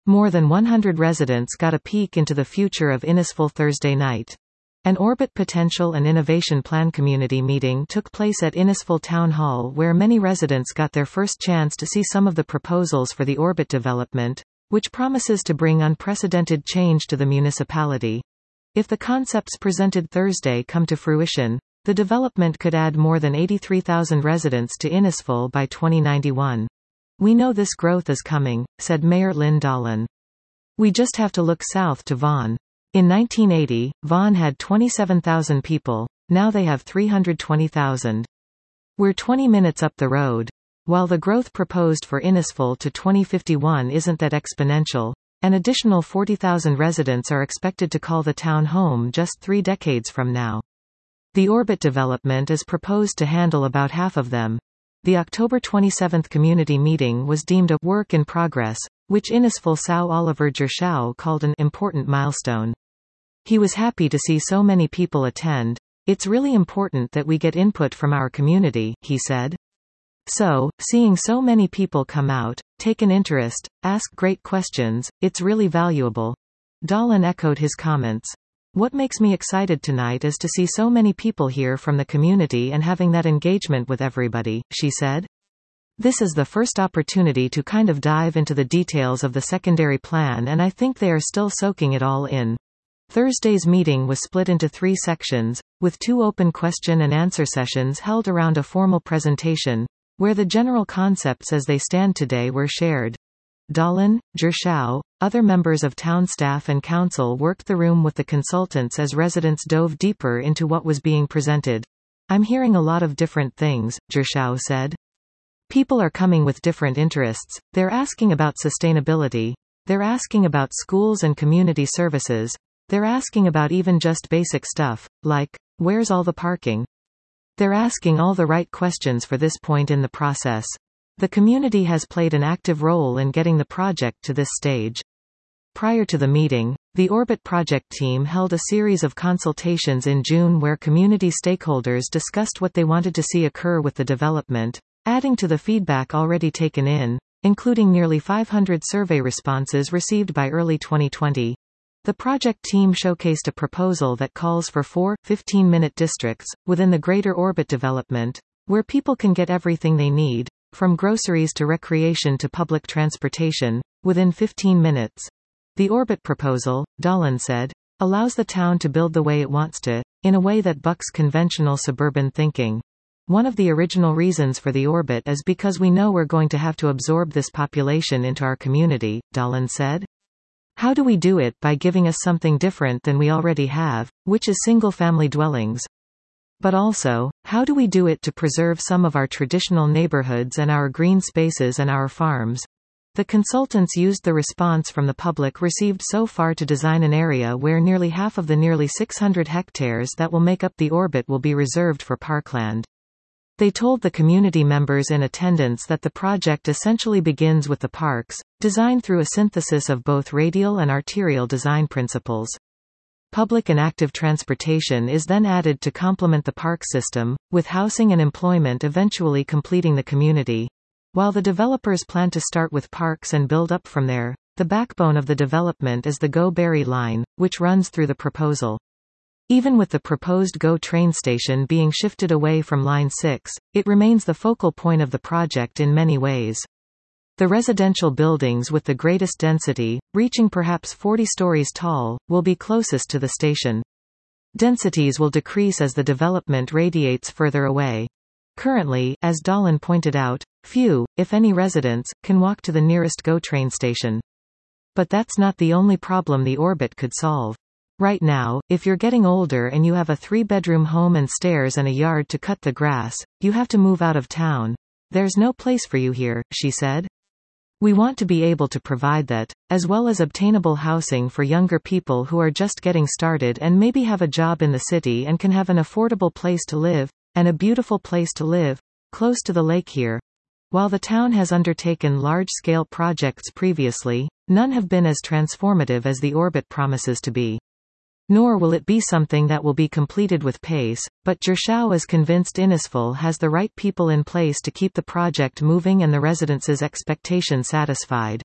More than 100 residents got a peek into the future of Innisfil Thursday night. An Orbit Potential and Innovation Plan community meeting took place at Innisfil Town Hall, where many residents got their first chance to see some of the proposals for the Orbit development, which promises to bring unprecedented change to the municipality. If the concepts presented Thursday come to fruition, the development could add more than 83,000 residents to Innisfil by 2091. "We know this growth is coming," said Mayor Lynn Dolan. "We just have to look south to Vaughan. In 1980, Vaughan had 27,000 people, now they have 320,000. We're 20 minutes up the road." While the growth proposed for Innisfil to 2051 isn't that exponential, an additional 40,000 residents are expected to call the town home just 3 decades from now. The Orbit development is proposed to handle about half of them. The October 27 community meeting was deemed a work in progress, which Innisfil SAU Oliver Gershow called an important milestone. He was happy to see so many people attend. "It's really important that we get input from our community," he said. "So, seeing so many people come out, take an interest, ask great questions, it's really valuable." Dolan echoed his comments. "What makes me excited tonight is to see so many people here from the community and having that engagement with everybody," she said. "This is the first opportunity to kind of dive into the details of the secondary plan, and I think they are still soaking it all in." Thursday's meeting was split into 3 sections, with 2 open question and answer sessions held around a formal presentation, where the general concepts as they stand today were shared. Dolan, Gershow, other members of town staff and council worked the room with the consultants as residents dove deeper into what was being presented. "I'm hearing a lot of different things," Gershow said. "People are coming with different interests. They're asking about sustainability. They're asking about schools and community services. They're asking about even just basic stuff, like, where's all the parking? They're asking all the right questions for this point in the process. The community has played an active role in getting the project to this stage." Prior to the meeting, the Orbit project team held a series of consultations in June where community stakeholders discussed what they wanted to see occur with the development, adding to the feedback already taken in, including nearly 500 survey responses received by early 2020. The project team showcased a proposal that calls for 4 15-minute districts within the greater Orbit development, where people can get everything they need, from groceries to recreation to public transportation, within 15 minutes. The Orbit proposal, Dolan said, allows the town to build the way it wants to, in a way that bucks conventional suburban thinking. "One of the original reasons for the Orbit is because we know we're going to have to absorb this population into our community," Dolan said. "How do we do it? By giving us something different than we already have, which is single-family dwellings. But also, how do we do it to preserve some of our traditional neighborhoods and our green spaces and our farms?" The consultants used the response from the public received so far to design an area where nearly half of the nearly 600 hectares that will make up the Orbit will be reserved for parkland. They told the community members in attendance that the project essentially begins with the parks, designed through a synthesis of both radial and arterial design principles. Public and active transportation is then added to complement the park system, with housing and employment eventually completing the community. While the developers plan to start with parks and build up from there, the backbone of the development is the GO Barrie line, which runs through the proposal. Even with the proposed GO train station being shifted away from Line 6, it remains the focal point of the project in many ways. The residential buildings with the greatest density, reaching perhaps 40 stories tall, will be closest to the station. Densities will decrease as the development radiates further away. Currently, as Dolan pointed out, few, if any residents, can walk to the nearest GO train station. But that's not the only problem the Orbit could solve. Right now, if you're getting older and you have a 3-bedroom home and stairs and a yard to cut the grass, you have to move out of town. There's no place for you here, she said. We want to be able to provide that, as well as obtainable housing for younger people who are just getting started and maybe have a job in the city and can have an affordable place to live, and a beautiful place to live, close to the lake here. While the town has undertaken large-scale projects previously, none have been as transformative as the Orbit promises to be. Nor will it be something that will be completed with pace, but Gershow is convinced Innisfil has the right people in place to keep the project moving and the residents' expectations satisfied.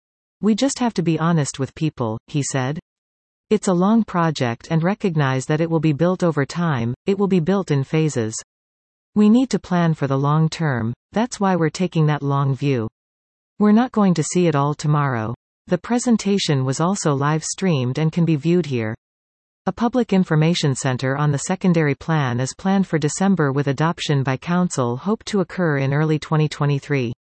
We just have to be honest with people, he said. It's a long project and recognize that it will be built over time, it will be built in phases. We need to plan for the long term, that's why we're taking that long view. We're not going to see it all tomorrow. The presentation was also live-streamed and can be viewed here. A public information center on the secondary plan is planned for December with adoption by Council hoped to occur in early 2023.